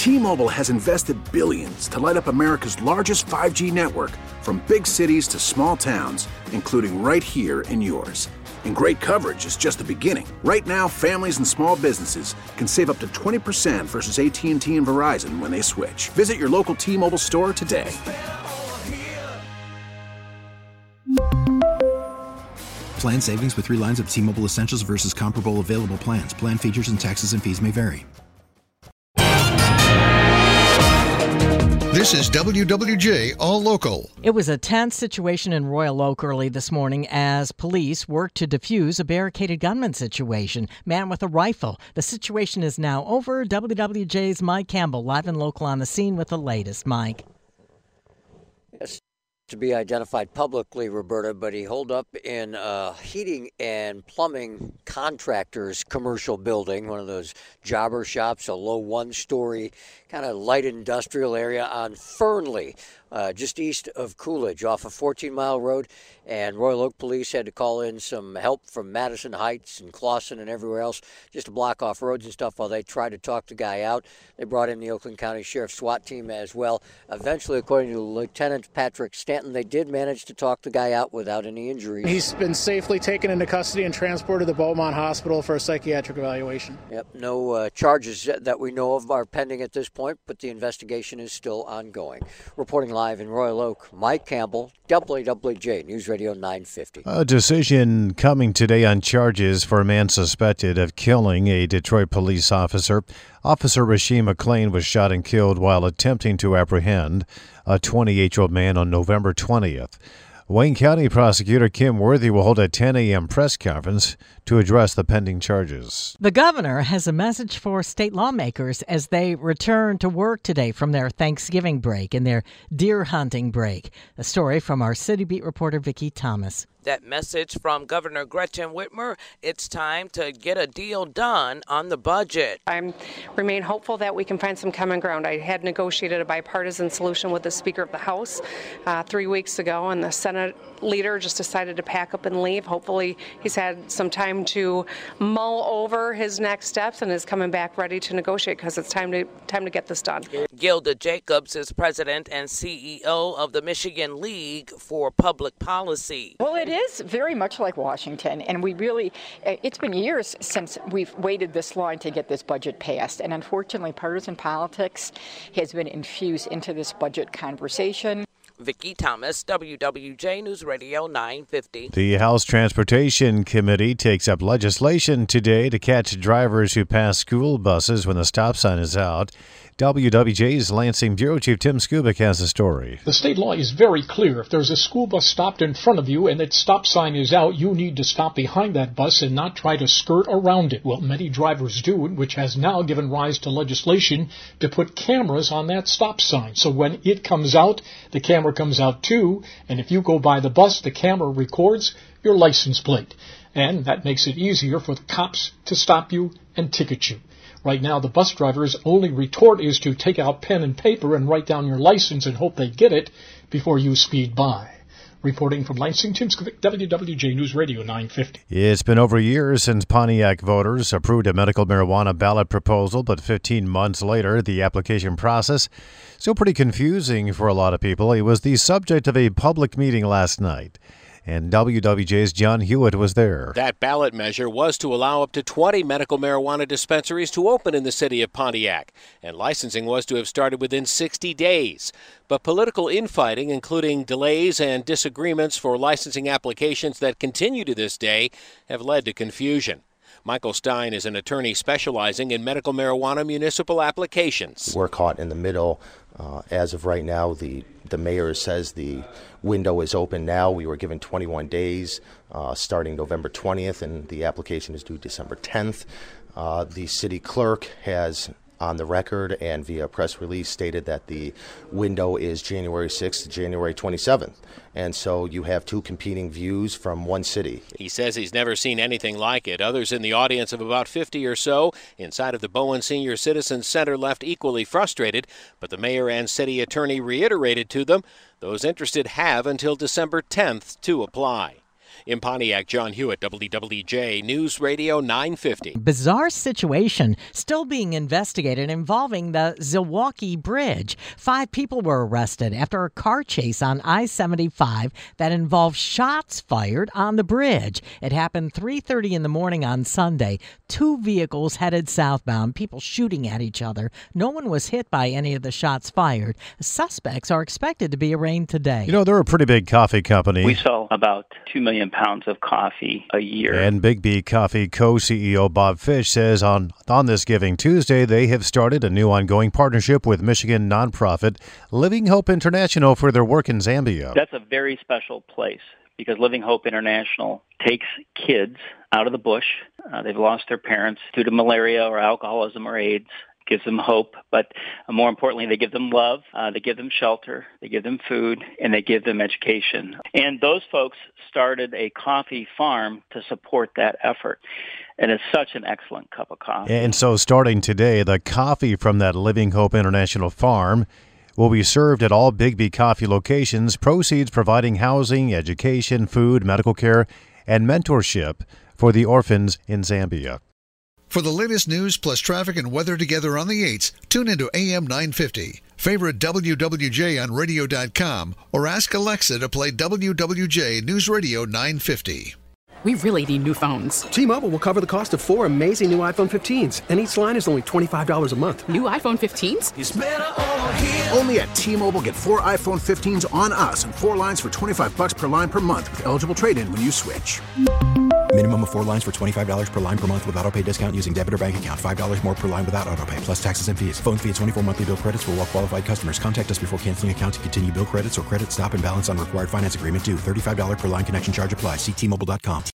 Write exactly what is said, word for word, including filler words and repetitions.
T-Mobile has invested billions to light up America's largest five G network, from big cities to small towns, including right here in yours. And great coverage is just the beginning. Right now, families and small businesses can save up to twenty percent versus A T and T and Verizon when they switch. Visit your local T-Mobile store today. Plan savings with three lines of T-Mobile Essentials versus comparable available plans. Plan features and taxes and fees may vary. This is W W J All Local. It was a tense situation in Royal Oak early this morning as police worked to defuse a barricaded gunman situation. Man with a rifle. The situation is now over. W W J's Mike Campbell, live and local on the scene with the latest. Mike. Yes. To be identified publicly, Roberta, but he holed up in a heating and plumbing contractor's commercial building, one of those jobber shops, a low one-story kind of light industrial area on Fernley, uh, just east of Coolidge, off of fourteen mile Road. And Royal Oak Police had to call in some help from Madison Heights and Clawson and everywhere else just to block off roads and stuff while they tried to talk the guy out. They brought in the Oakland County Sheriff's SWAT team as well. Eventually, according to Lieutenant Patrick Stanton, they did manage to talk the guy out without any injuries. He's been safely taken into custody and transported to Beaumont Hospital for a psychiatric evaluation. Yep, no uh, charges that we know of are pending at this point, but the investigation is still ongoing. Reporting live in Royal Oak, Mike Campbell, W W J News Radio nine fifty. A decision coming today on charges for a man suspected of killing a Detroit police officer. Officer Rasheem McLean was shot and killed while attempting to apprehend a twenty-eight-year-old man on November twentieth. Wayne County Prosecutor Kim Worthy will hold a ten a.m. press conference to address the pending charges. The governor has a message for state lawmakers as they return to work today from their Thanksgiving break and their deer hunting break. A story from our City Beat reporter Vicki Thomas. That message from Governor Gretchen Whitmer, it's time to get a deal done on the budget. I remain hopeful that we can find some common ground. I had negotiated a bipartisan solution with the Speaker of the House uh, three weeks ago, and the Senate leader just decided to pack up and leave. Hopefully he's had some time to mull over his next steps and is coming back ready to negotiate because it's time to time to get this done. Gilda Jacobs is president and C E O of the Michigan League for Public Policy. Well, it is very much like Washington, and we really, it's been years since we've waited this long to get this budget passed, and unfortunately partisan politics has been infused into this budget conversation. Vicki Thomas, W W J News Radio nine fifty. The House Transportation Committee takes up legislation today to catch drivers who pass school buses when the stop sign is out. W W J's Lansing Bureau Chief Tim Skubic has the story. The state law is very clear. If there's a school bus stopped in front of you and that stop sign is out, you need to stop behind that bus and not try to skirt around it. Well, many drivers do, which has now given rise to legislation to put cameras on that stop sign. So when it comes out, the camera comes out too, and if you go by the bus, the camera records your license plate. And that makes it easier for the cops to stop you and ticket you. Right now, the bus driver's only retort is to take out pen and paper and write down your license and hope they get it before you speed by. Reporting from Lansing, Tim Skubic, W W J News Radio nine fifty. It's been over a year since Pontiac voters approved a medical marijuana ballot proposal, but fifteen months later, the application process still pretty confusing for a lot of people. It was the subject of a public meeting last night, and W W J's John Hewitt was there. That ballot measure was to allow up to twenty medical marijuana dispensaries to open in the city of Pontiac, and licensing was to have started within sixty days. But political infighting, including delays and disagreements for licensing applications that continue to this day, have led to confusion. Michael Stein is an attorney specializing in medical marijuana municipal applications. We're caught in the middle. Uh, as of right now, the, the mayor says the window is open now. We were given twenty-one days uh, starting November twentieth, and the application is due December tenth. Uh, the city clerk has, on the record and via press release, stated that the window is January sixth to January twenty-seventh. And so you have two competing views from one city. He says he's never seen anything like it. Others in the audience of about fifty or so inside of the Bowen Senior Citizens Center left equally frustrated, but the mayor and city attorney reiterated to them those interested have until December tenth to apply. In Pontiac, John Hewitt, W W J News Radio nine fifty. Bizarre situation still being investigated involving the Zilwaukee Bridge. Five people were arrested after a car chase on I seventy-five that involved shots fired on the bridge. It happened three thirty in the morning on Sunday. Two vehicles headed southbound, people shooting at each other. No one was hit by any of the shots fired. Suspects are expected to be arraigned today. You know, they're a pretty big coffee company. We sell about two million pounds of coffee a year. And Big B Coffee co-C E O Bob Fish says on, on this Giving Tuesday, they have started a new ongoing partnership with Michigan nonprofit Living Hope International for their work in Zambia. That's a very special place because Living Hope International takes kids out of the bush. Uh, they've lost their parents due to malaria or alcoholism or AIDS. Gives them hope, but more importantly, they give them love, uh, they give them shelter, they give them food, and they give them education. And those folks started a coffee farm to support that effort. And it's such an excellent cup of coffee. And so starting today, the coffee from that Living Hope International farm will be served at all Big B Coffee locations, proceeds providing housing, education, food, medical care, and mentorship for the orphans in Zambia. For the latest news plus traffic and weather together on the eights, tune into A M nine fifty. Favorite W W J on radio dot com or ask Alexa to play W W J News Radio nine fifty. We really need new phones. T-Mobile will cover the cost of four amazing new iPhone fifteens, and each line is only twenty-five dollars a month. New iPhone fifteens? It's better over here. Only at T-Mobile, get four iPhone fifteens on us and four lines for twenty-five dollars per line per month with eligible trade-in when you switch. Minimum of four lines for twenty-five dollars per line per month with autopay discount using debit or bank account. five dollars more per line without autopay, plus taxes and fees. Phone fee at twenty-four monthly bill credits for well-qualified customers. Contact us before canceling account to continue bill credits or credit stop and balance on required finance agreement due. thirty-five dollars per line connection charge applies. See T Mobile dot com.